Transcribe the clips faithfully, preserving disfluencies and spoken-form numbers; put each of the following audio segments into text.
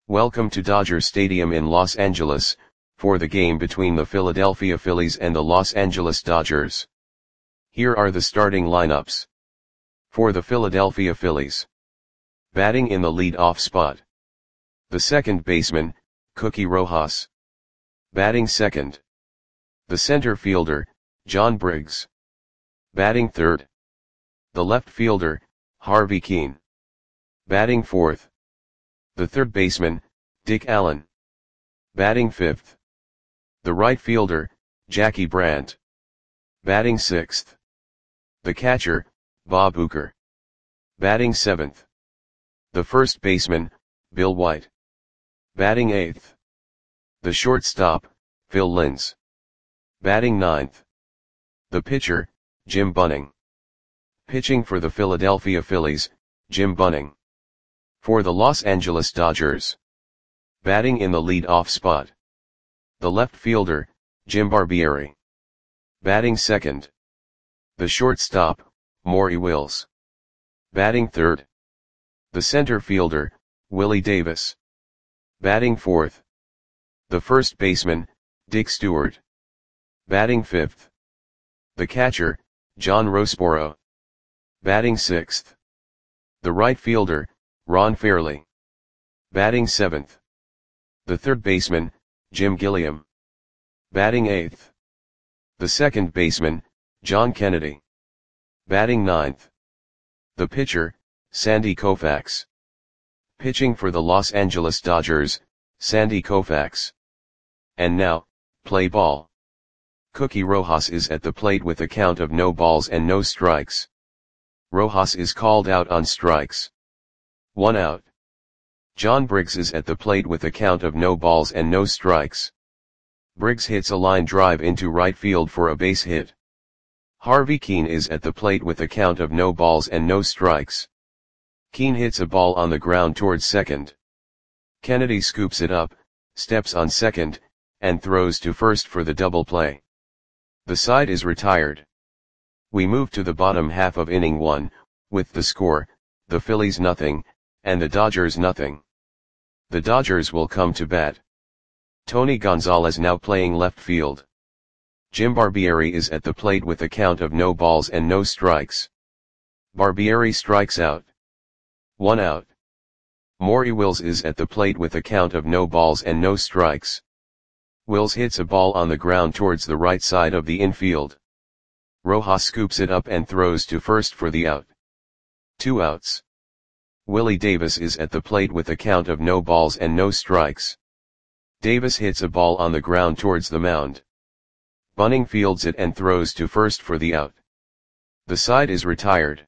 Welcome to Dodger Stadium in Los Angeles, for the game between the Philadelphia Phillies and the Los Angeles Dodgers. Here are the starting lineups. For the Philadelphia Phillies. Batting in the lead-off spot. The second baseman, Cookie Rojas. Batting second. The center fielder, John Briggs. Batting third. The left fielder, Harvey Kuenn. Batting fourth. The third baseman, Dick Allen. Batting fifth. The right fielder, Jackie Brandt. Batting sixth. The catcher, Bob Uecker. Batting seventh. The first baseman, Bill White. Batting eighth. The shortstop, Phil Linz. Batting ninth. The pitcher, Jim Bunning. Pitching for the Philadelphia Phillies, Jim Bunning. For the Los Angeles Dodgers. Batting in the lead-off spot. The left fielder, Jim Barbieri. Batting second. The shortstop, Maury Wills. Batting third. The center fielder, Willie Davis. Batting fourth. The first baseman, Dick Stewart. Batting fifth. The catcher, John Roseboro. Batting sixth. The right fielder, Ron Fairly. Batting seventh. The third baseman, Jim Gilliam. Batting eighth. The second baseman, John Kennedy. Batting ninth. The pitcher, Sandy Koufax. Pitching for the Los Angeles Dodgers, Sandy Koufax. And now, play ball. Cookie Rojas is at the plate with a count of no balls and no strikes. Rojas is called out on strikes. One out. John Briggs is at the plate with a count of no balls and no strikes. Briggs hits a line drive into right field for a base hit. Harvey Kuenn is at the plate with a count of no balls and no strikes. Kuenn hits a ball on the ground towards second. Kennedy scoops it up, steps on second, and throws to first for the double play. The side is retired. We move to the bottom half of inning one, with the score, the Phillies nothing, and the Dodgers nothing. The Dodgers will come to bat. Tony Gonzalez now playing left field. Jim Barbieri is at the plate with a count of no balls and no strikes. Barbieri strikes out. One out. Maury Wills is at the plate with a count of no balls and no strikes. Wills hits a ball on the ground towards the right side of the infield. Rojas scoops it up and throws to first for the out. Two outs. Willie Davis is at the plate with a count of no balls and no strikes. Davis hits a ball on the ground towards the mound. Bunning fields it and throws to first for the out. The side is retired.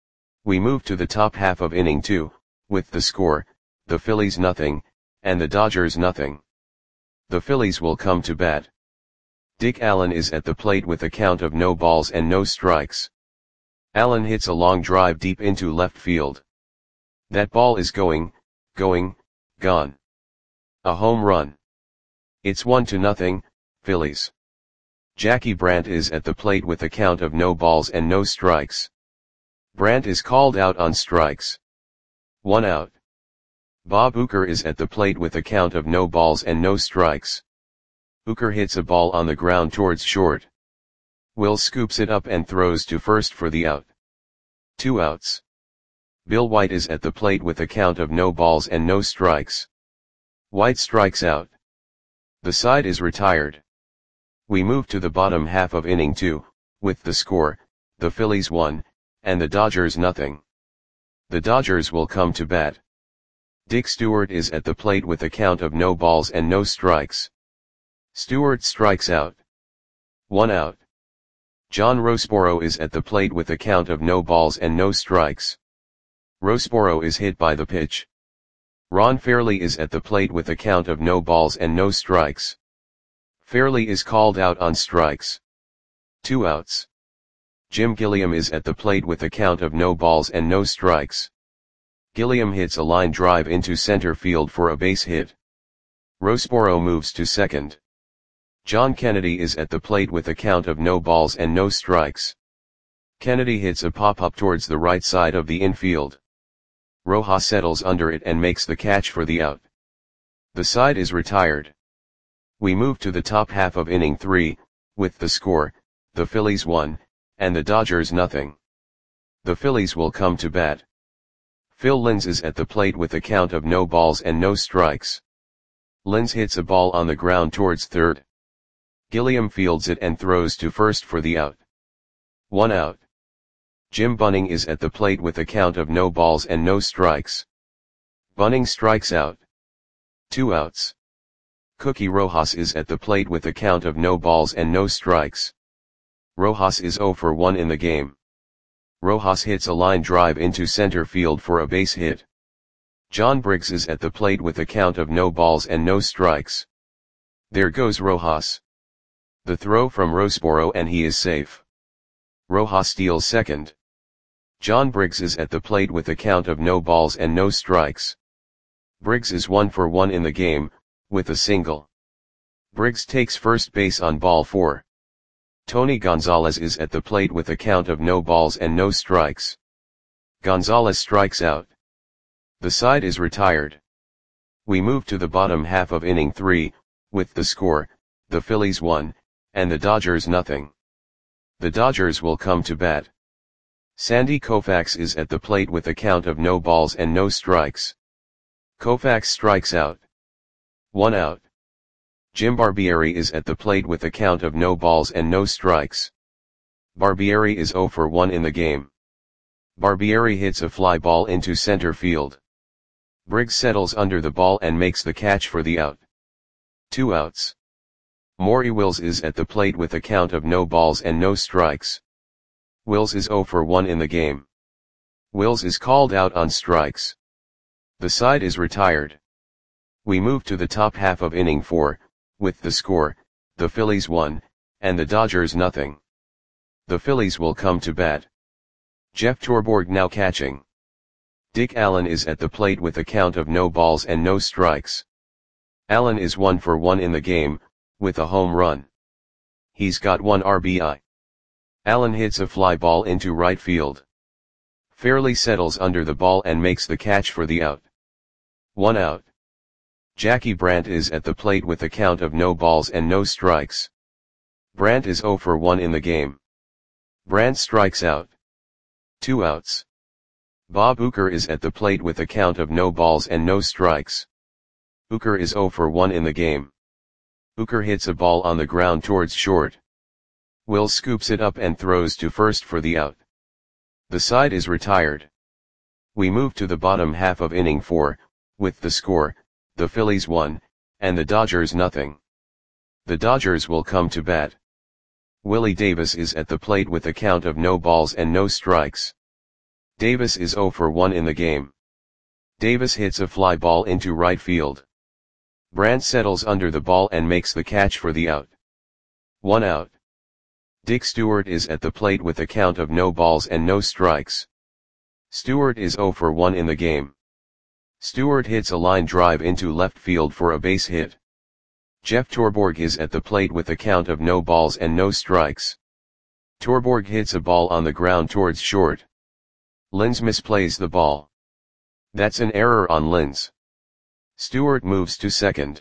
We move to the top half of inning two, with the score, the Phillies nothing, and the Dodgers nothing. The Phillies will come to bat. Dick Allen is at the plate with a count of no balls and no strikes. Allen hits a long drive deep into left field. That ball is going, going, gone. A home run. It's one to nothing, Phillies. Jackie Brandt is at the plate with a count of no balls and no strikes. Brandt is called out on strikes. One out. Bob Uecker is at the plate with a count of no balls and no strikes. Uecker hits a ball on the ground towards short. Will scoops it up and throws to first for the out. Two outs. Bill White is at the plate with a count of no balls and no strikes. White strikes out. The side is retired. We move to the bottom half of inning two, with the score, the Phillies one, and the Dodgers nothing. The Dodgers will come to bat. Dick Stewart is at the plate with a count of no balls and no strikes. Stewart strikes out. One out. John Roseboro is at the plate with a count of no balls and no strikes. Roseboro is hit by the pitch. Ron Fairly is at the plate with a count of no balls and no strikes. Fairly is called out on strikes. Two outs. Jim Gilliam is at the plate with a count of no balls and no strikes. Gilliam hits a line drive into center field for a base hit. Roseboro moves to second. John Kennedy is at the plate with a count of no balls and no strikes. Kennedy hits a pop-up towards the right side of the infield. Rojas settles under it and makes the catch for the out. The side is retired. We move to the top half of inning three, with the score, the Phillies one, and the Dodgers nothing. The Phillies will come to bat. Phil Linz is at the plate with a count of no balls and no strikes. Linz hits a ball on the ground towards third. Gilliam fields it and throws to first for the out. One out. Jim Bunning is at the plate with a count of no balls and no strikes. Bunning strikes out. Two outs. Cookie Rojas is at the plate with a count of no balls and no strikes. Rojas is zero for one in the game. Rojas hits a line drive into center field for a base hit. John Briggs is at the plate with a count of no balls and no strikes. There goes Rojas. The throw from Roseboro and he is safe. Rojas steals second. John Briggs is at the plate with a count of no balls and no strikes. Briggs is one for one in the game, with a single. Briggs takes first base on ball four. Tony Gonzalez is at the plate with a count of no balls and no strikes. Gonzalez strikes out. The side is retired. We move to the bottom half of inning three, with the score, the Phillies one, and the Dodgers nothing. The Dodgers will come to bat. Sandy Koufax is at the plate with a count of no balls and no strikes. Koufax strikes out. One out. Jim Barbieri is at the plate with a count of no balls and no strikes. Barbieri is zero for one in the game. Barbieri hits a fly ball into center field. Briggs settles under the ball and makes the catch for the out. Two outs. Maury Wills is at the plate with a count of no balls and no strikes. Wills is zero for one in the game. Wills is called out on strikes. The side is retired. We move to the top half of inning four, with the score, the Phillies one, and the Dodgers nothing. The Phillies will come to bat. Jeff Torborg now catching. Dick Allen is at the plate with a count of no balls and no strikes. Allen is one for one in the game, with a home run. He's got one R B I. Allen hits a fly ball into right field. Fairley settles under the ball and makes the catch for the out. One out. Jackie Brandt is at the plate with a count of no balls and no strikes. Brandt is zero for one in the game. Brandt strikes out. Two outs. Bob Uecker is at the plate with a count of no balls and no strikes. Uecker is zero for one in the game. Uecker hits a ball on the ground towards short. Will scoops it up and throws to first for the out. The side is retired. We move to the bottom half of inning four, with the score, the Phillies one, and the Dodgers nothing. The Dodgers will come to bat. Willie Davis is at the plate with a count of no balls and no strikes. Davis is zero for one in the game. Davis hits a fly ball into right field. Brandt settles under the ball and makes the catch for the out. One out. Dick Stewart is at the plate with a count of no balls and no strikes. Stewart is zero for one in the game. Stewart hits a line drive into left field for a base hit. Jeff Torborg is at the plate with a count of no balls and no strikes. Torborg hits a ball on the ground towards short. Linz misplays the ball. That's an error on Linz. Stewart moves to second.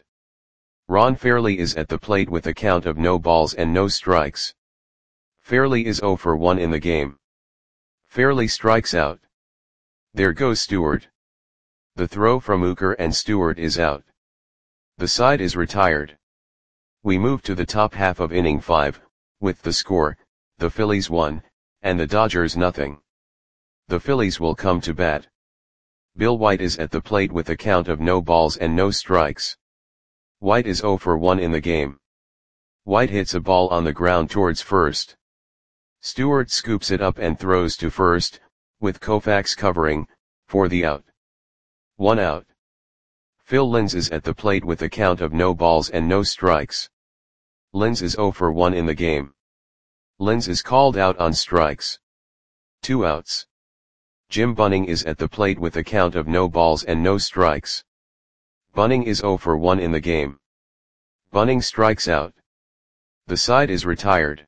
Ron Fairley is at the plate with a count of no balls and no strikes. Fairley is zero for one in the game. Fairley strikes out. There goes Stewart. The throw from Uecker and Stewart is out. The side is retired. We move to the top half of inning five, with the score, the Phillies one, and the Dodgers nothing. The Phillies will come to bat. Bill White is at the plate with a count of no balls and no strikes. White is zero for one in the game. White hits a ball on the ground towards first. Stewart scoops it up and throws to first, with Koufax covering, for the out. One out. Phil Linz is at the plate with a count of no balls and no strikes. Linz is zero for one in the game. Linz is called out on strikes. Two outs. Jim Bunning is at the plate with a count of no balls and no strikes. Bunning is zero for one in the game. Bunning strikes out. The side is retired.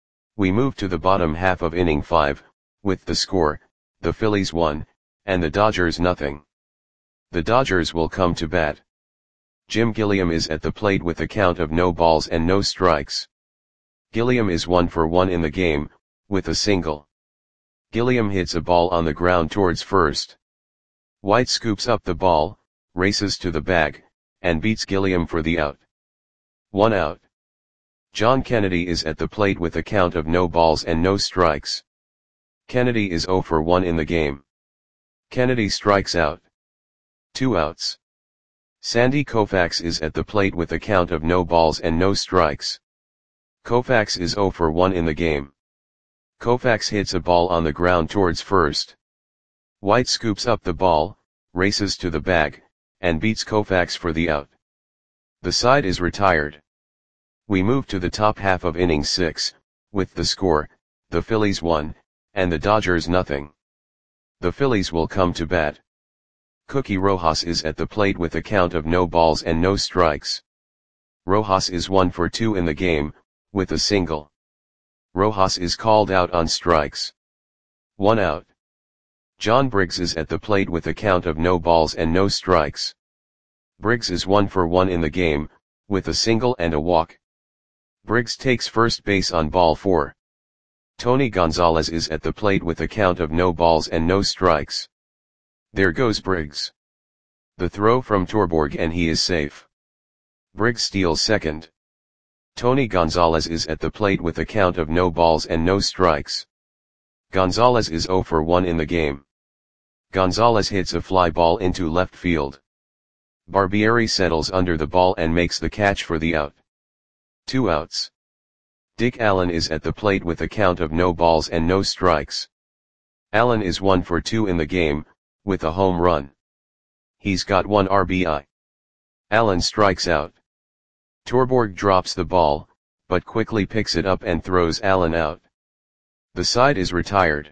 We move to the bottom half of inning five, with the score, the Phillies one, and the Dodgers nothing. The Dodgers will come to bat. Jim Gilliam is at the plate with a count of no balls and no strikes. Gilliam is one for one in the game, with a single. Gilliam hits a ball on the ground towards first. White scoops up the ball, races to the bag, and beats Gilliam for the out. One out. John Kennedy is at the plate with a count of no balls and no strikes. Kennedy is zero for one in the game. Kennedy strikes out. Two outs. Sandy Koufax is at the plate with a count of no balls and no strikes. Koufax is zero for one in the game. Koufax hits a ball on the ground towards first. White scoops up the ball, races to the bag, and beats Koufax for the out. The side is retired. We move to the top half of inning six, with the score, the Phillies one, and the Dodgers nothing. The Phillies will come to bat. Cookie Rojas is at the plate with a count of no balls and no strikes. Rojas is one for two in the game, with a single. Rojas is called out on strikes. One out. John Briggs is at the plate with a count of no balls and no strikes. Briggs is one for one in the game, with a single and a walk. Briggs takes first base on ball four. Tony Gonzalez is at the plate with a count of no balls and no strikes. There goes Briggs. The throw from Torborg and he is safe. Briggs steals second. Tony Gonzalez is at the plate with a count of no balls and no strikes. Gonzalez is zero for one in the game. Gonzalez hits a fly ball into left field. Barbieri settles under the ball and makes the catch for the out. Two outs. Dick Allen is at the plate with a count of no balls and no strikes. Allen is one for two in the game, with a home run. He's got one R B I. Allen strikes out. Torborg drops the ball, but quickly picks it up and throws Allen out. The side is retired.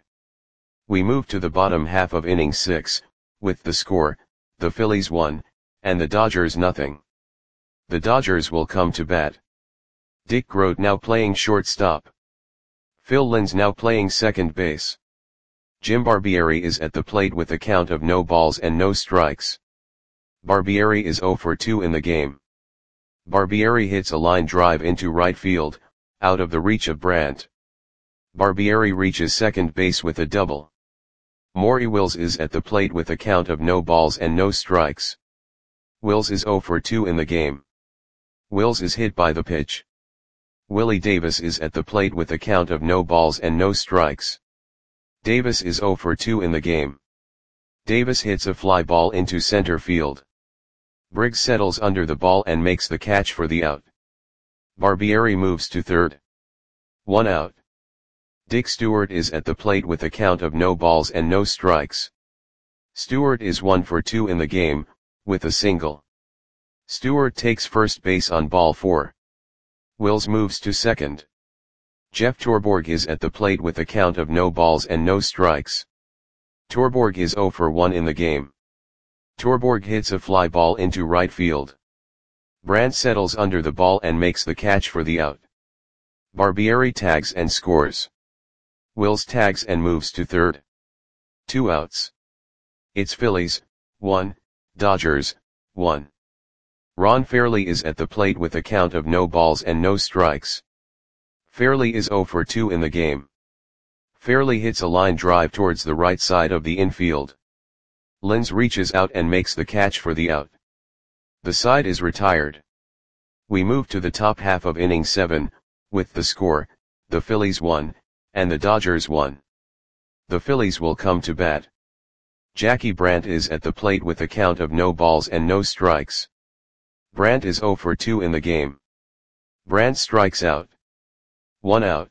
We move to the bottom half of inning six, with the score, the Phillies one, and the Dodgers nothing. The Dodgers will come to bat. Dick Grote now playing shortstop. Phil Linz now playing second base. Jim Barbieri is at the plate with a count of no balls and no strikes. Barbieri is zero for two in the game. Barbieri hits a line drive into right field, out of the reach of Brandt. Barbieri reaches second base with a double. Maury Wills is at the plate with a count of no balls and no strikes. Wills is zero for two in the game. Wills is hit by the pitch. Willie Davis is at the plate with a count of no balls and no strikes. Davis is zero for two in the game. Davis hits a fly ball into center field. Briggs settles under the ball and makes the catch for the out. Barbieri moves to third. One out. Dick Stewart is at the plate with a count of no balls and no strikes. Stewart is one for two in the game, with a single. Stewart takes first base on ball four. Wills moves to second. Jeff Torborg is at the plate with a count of no balls and no strikes. Torborg is zero for one in the game. Torborg hits a fly ball into right field. Brandt settles under the ball and makes the catch for the out. Barbieri tags and scores. Wills tags and moves to third. Two outs. It's Phillies, one, Dodgers, one. Ron Fairly is at the plate with a count of no balls and no strikes. Fairly is zero for two in the game. Fairly hits a line drive towards the right side of the infield. Linz reaches out and makes the catch for the out. The side is retired. We move to the top half of inning seven, with the score, the Phillies one, and the Dodgers one. The Phillies will come to bat. Jackie Brandt is at the plate with a count of no balls and no strikes. Brandt is zero for two in the game. Brandt strikes out. One out.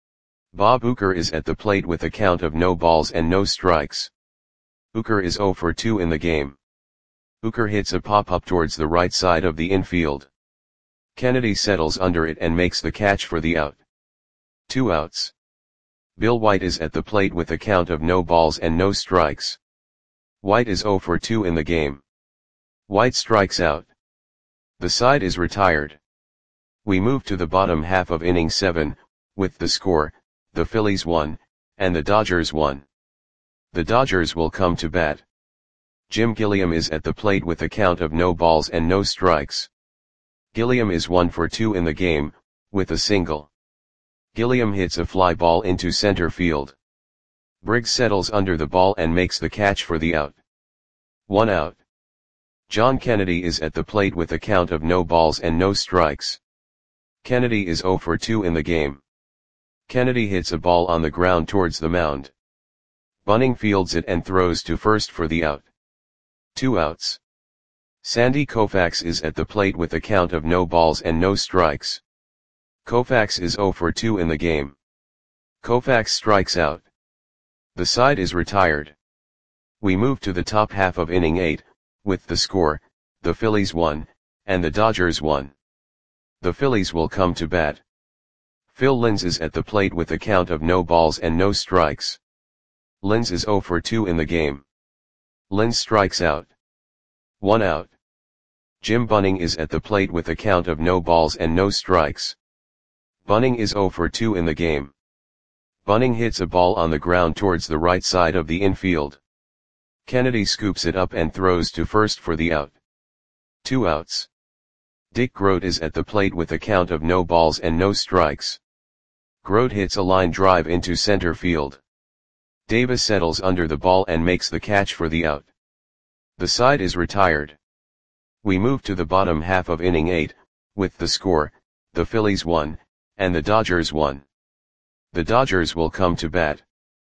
Bob Uecker is at the plate with a count of no balls and no strikes. Uecker is zero for two in the game. Uecker hits a pop-up towards the right side of the infield. Kennedy settles under it and makes the catch for the out. Two outs. Bill White is at the plate with a count of no balls and no strikes. White is zero for two in the game. White strikes out. The side is retired. We move to the bottom half of inning seven, with the score, the Phillies one, and the Dodgers one. The Dodgers will come to bat. Jim Gilliam is at the plate with a count of no balls and no strikes. Gilliam is one for two in the game, with a single. Gilliam hits a fly ball into center field. Briggs settles under the ball and makes the catch for the out. One out. John Kennedy is at the plate with a count of no balls and no strikes. Kennedy is zero for two in the game. Kennedy hits a ball on the ground towards the mound. Bunning fields it and throws to first for the out. Two outs. Sandy Koufax is at the plate with a count of no balls and no strikes. Koufax is zero for two in the game. Koufax strikes out. The side is retired. We move to the top half of inning eight, with the score, the Phillies won, and the Dodgers won. The Phillies will come to bat. Phil Linz is at the plate with a count of no balls and no strikes. Linz is zero for two in the game. Linz strikes out. One out. Jim Bunning is at the plate with a count of no balls and no strikes. Bunning is zero for two in the game. Bunning hits a ball on the ground towards the right side of the infield. Kennedy scoops it up and throws to first for the out. Two outs. Dick Groat is at the plate with a count of no balls and no strikes. Groat hits a line drive into center field. Davis settles under the ball and makes the catch for the out. The side is retired. We move to the bottom half of inning eight, with the score, the Phillies won, and the Dodgers won. The Dodgers will come to bat.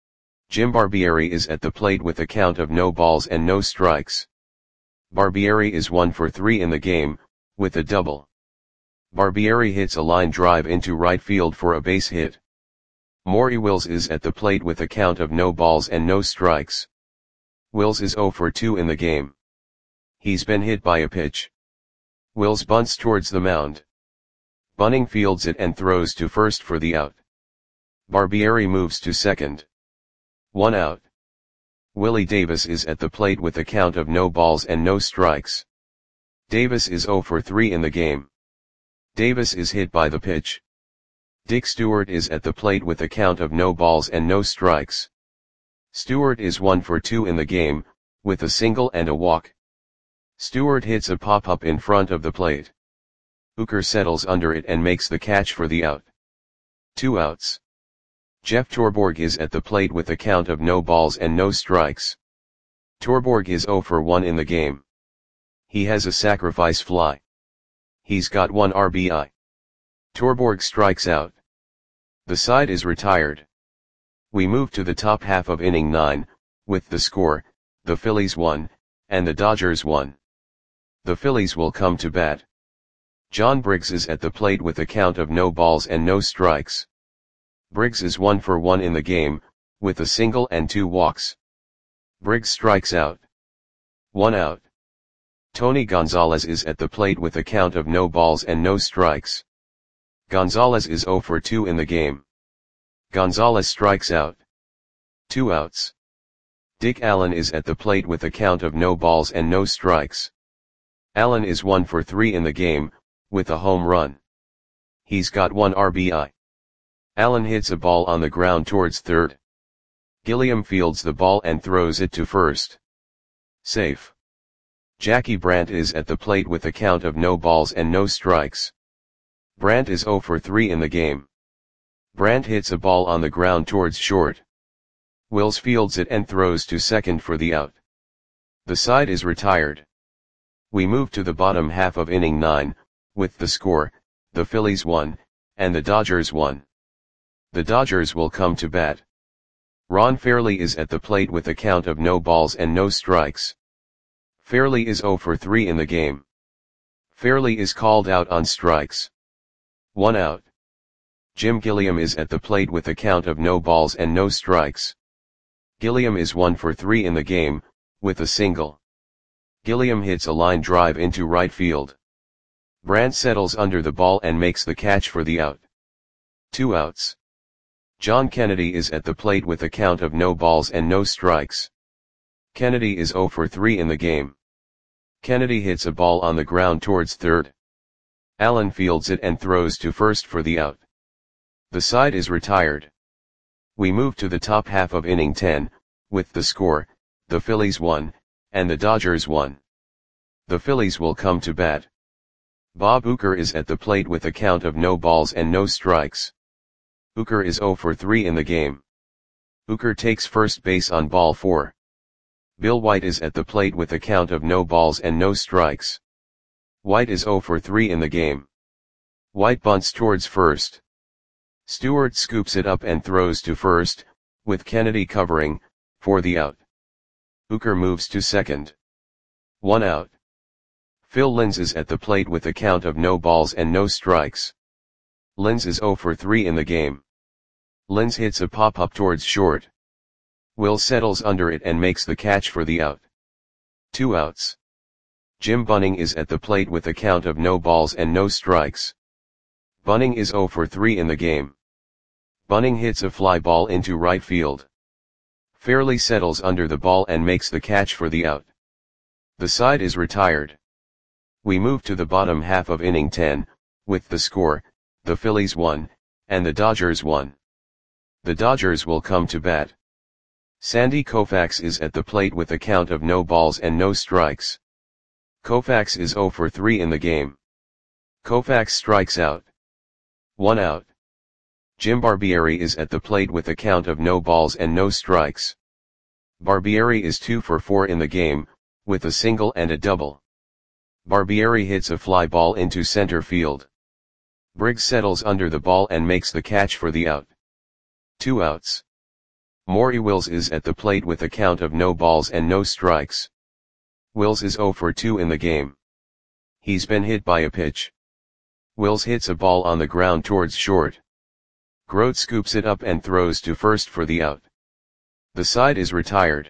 Jim Barbieri is at the plate with a count of no balls and no strikes. Barbieri is one for three in the game, with a double. Barbieri hits a line drive into right field for a base hit. Maury Wills is at the plate with a count of no balls and no strikes. Wills is zero for two in the game. He's been hit by a pitch. Wills bunts towards the mound. Bunning fields it and throws to first for the out. Barbieri moves to second. One out. Willie Davis is at the plate with a count of no balls and no strikes. Davis is zero for three in the game. Davis is hit by the pitch. Dick Stewart is at the plate with a count of no balls and no strikes. Stewart is one for two in the game, with a single and a walk. Stewart hits a pop-up in front of the plate. Hooker settles under it and makes the catch for the out. Two outs. Jeff Torborg is at the plate with a count of no balls and no strikes. Torborg is zero for one in the game. He has a sacrifice fly. He's got one R B I. Torborg strikes out. The side is retired. We move to the top half of inning nine, with the score, the Phillies won, and the Dodgers won. The Phillies will come to bat. John Briggs is at the plate with a count of no balls and no strikes. Briggs is one for one in the game, with a single and two walks. Briggs strikes out. One out. Tony Gonzalez is at the plate with a count of no balls and no strikes. Gonzalez is zero for two in the game. Gonzalez strikes out. Two outs. Dick Allen is at the plate with a count of no balls and no strikes. Allen is one for three in the game, with a home run. He's got one R B I. Allen hits a ball on the ground towards third. Gilliam fields the ball and throws it to first. Safe. Jackie Brandt is at the plate with a count of no balls and no strikes. Brandt is zero for three in the game. Brandt hits a ball on the ground towards short. Wills fields it and throws to second for the out. The side is retired. We move to the bottom half of inning nine, with the score, the Phillies won, and the Dodgers won. The Dodgers will come to bat. Ron Fairly is at the plate with a count of no balls and no strikes. Fairly is zero for three in the game. Fairly is called out on strikes. One out. Jim Gilliam is at the plate with a count of no balls and no strikes. Gilliam is one for three in the game, with a single. Gilliam hits a line drive into right field. Brandt settles under the ball and makes the catch for the out. Two outs. John Kennedy is at the plate with a count of no balls and no strikes. Kennedy is zero for three in the game. Kennedy hits a ball on the ground towards third. Allen fields it and throws to first for the out. The side is retired. We move to the top half of inning ten, with the score, the Phillies won, and the Dodgers one. The Phillies will come to bat. Bob Uecker is at the plate with a count of no balls and no strikes. Uecker is oh for three in the game. Uecker takes first base on ball four. Bill White is at the plate with a count of no balls and no strikes. White is oh for three in the game. White bunts towards first. Stewart scoops it up and throws to first, with Kennedy covering, for the out. Uecker moves to second. One out. Phil Linz is at the plate with a count of no balls and no strikes. Linz is oh for three in the game. Linz hits a pop-up towards short. Will settles under it and makes the catch for the out. Two outs. Jim Bunning is at the plate with a count of no balls and no strikes. Bunning is oh for three in the game. Bunning hits a fly ball into right field. Fairley settles under the ball and makes the catch for the out. The side is retired. We move to the bottom half of inning ten, with the score, the Phillies one, and the Dodgers one. The Dodgers will come to bat. Sandy Koufax is at the plate with a count of no balls and no strikes. Koufax is oh for three in the game. Koufax strikes out. One out. Jim Barbieri is at the plate with a count of no balls and no strikes. Barbieri is two for four in the game, with a single and a double. Barbieri hits a fly ball into center field. Briggs settles under the ball and makes the catch for the out. Two outs. Maury Wills is at the plate with a count of no balls and no strikes. Wills is oh for two in the game. He's been hit by a pitch. Wills hits a ball on the ground towards short. Grote scoops it up and throws to first for the out. The side is retired.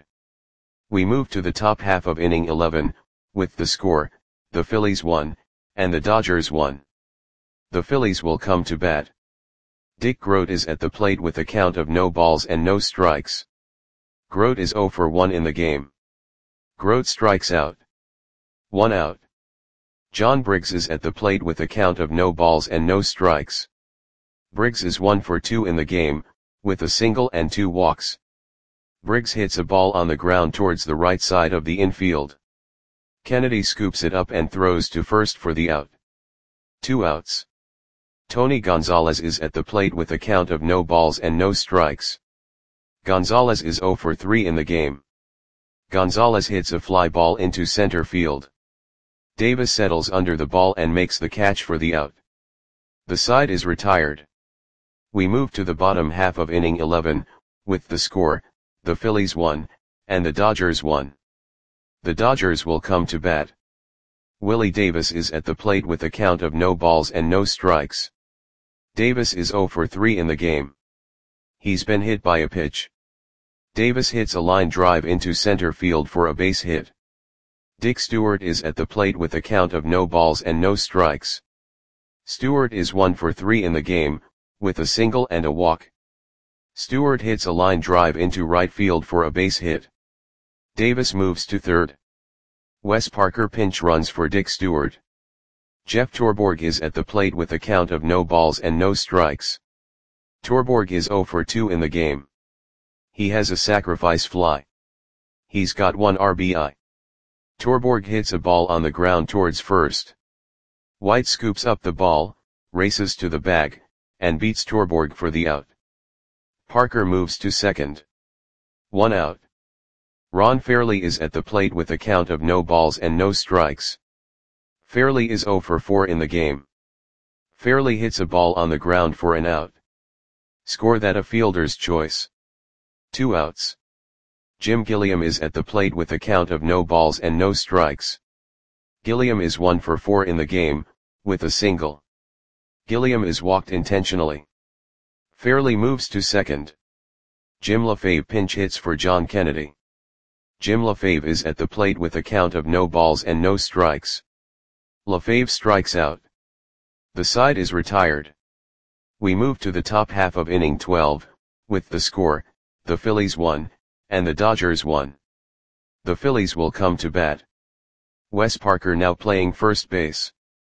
We move to the top half of inning eleven, with the score, the Phillies one, and the Dodgers one. The Phillies will come to bat. Dick Grote is at the plate with a count of no balls and no strikes. Grote is oh for one in the game. Grote strikes out. One out. John Briggs is at the plate with a count of no balls and no strikes. Briggs is one for two in the game, with a single and two walks. Briggs hits a ball on the ground towards the right side of the infield. Kennedy scoops it up and throws to first for the out. Two outs. Tony Gonzalez is at the plate with a count of no balls and no strikes. Gonzalez is oh for three in the game. Gonzalez hits a fly ball into center field. Davis settles under the ball and makes the catch for the out. The side is retired. We move to the bottom half of inning eleven, with the score, the Phillies one, and the Dodgers one. The Dodgers will come to bat. Willie Davis is at the plate with a count of no balls and no strikes. Davis is oh for three in the game. He's been hit by a pitch. Davis hits a line drive into center field for a base hit. Dick Stewart is at the plate with a count of no balls and no strikes. Stewart is one for three in the game, with a single and a walk. Stewart hits a line drive into right field for a base hit. Davis moves to third. Wes Parker pinch runs for Dick Stewart. Jeff Torborg is at the plate with a count of no balls and no strikes. Torborg is oh for two in the game. He has a sacrifice fly. He's got one R B I. Torborg hits a ball on the ground towards first. White scoops up the ball, races to the bag, and beats Torborg for the out. Parker moves to second. One out. Ron Fairley is at the plate with a count of no balls and no strikes. Fairley is oh for four in the game. Fairley hits a ball on the ground for an out. Score that a fielder's choice. Two outs. Jim Gilliam is at the plate with a count of no balls and no strikes. Gilliam is one for four in the game, with a single. Gilliam is walked intentionally. Fairley moves to second. Jim LaFave pinch hits for John Kennedy. Jim LaFave is at the plate with a count of no balls and no strikes. LaFave strikes out. The side is retired. We move to the top half of inning twelve, with the score, the Phillies one, and the Dodgers one. The Phillies will come to bat. Wes Parker now playing first base.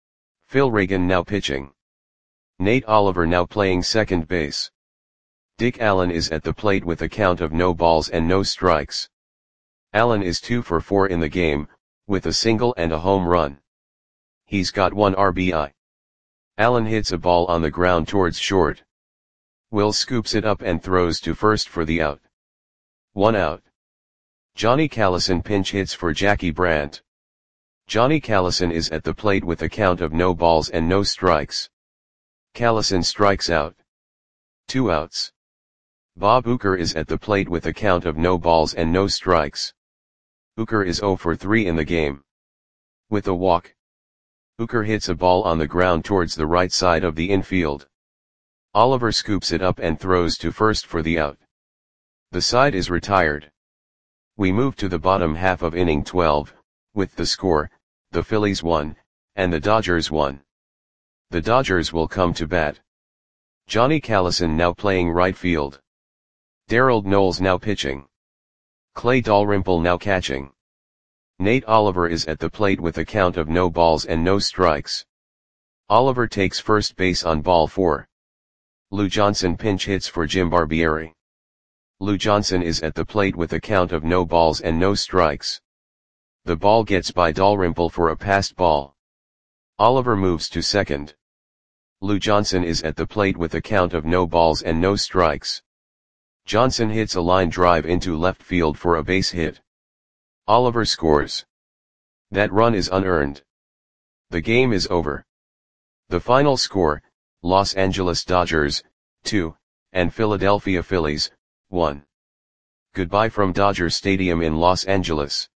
Phil Reagan now pitching. Nate Oliver now playing second base. Dick Allen is at the plate with a count of no balls and no strikes. Allen is two for four in the game, with a single and a home run. He's got one R B I. Allen hits a ball on the ground towards short. Will scoops it up and throws to first for the out. One out. Johnny Callison pinch hits for Jackie Brandt. Johnny Callison is at the plate with a count of no balls and no strikes. Callison strikes out. Two outs. Bob Uecker is at the plate with a count of no balls and no strikes. Uecker is zero for three in the game. With a walk. Uecker hits a ball on the ground towards the right side of the infield. Oliver scoops it up and throws to first for the out. The side is retired. We move to the bottom half of inning twelve, with the score, the Phillies won, and the Dodgers won. The Dodgers will come to bat. Johnny Callison now playing right field. Darrell Knowles now pitching. Clay Dalrymple now catching. Nate Oliver is at the plate with a count of no balls and no strikes. Oliver takes first base on ball four. Lou Johnson pinch hits for Jim Barbieri. Lou Johnson is at the plate with a count of no balls and no strikes. The ball gets by Dalrymple for a passed ball. Oliver moves to second. Lou Johnson is at the plate with a count of no balls and no strikes. Johnson hits a line drive into left field for a base hit. Oliver scores. That run is unearned. The game is over. The final score, Los Angeles Dodgers, two, and Philadelphia Phillies, one. Goodbye from Dodger Stadium in Los Angeles.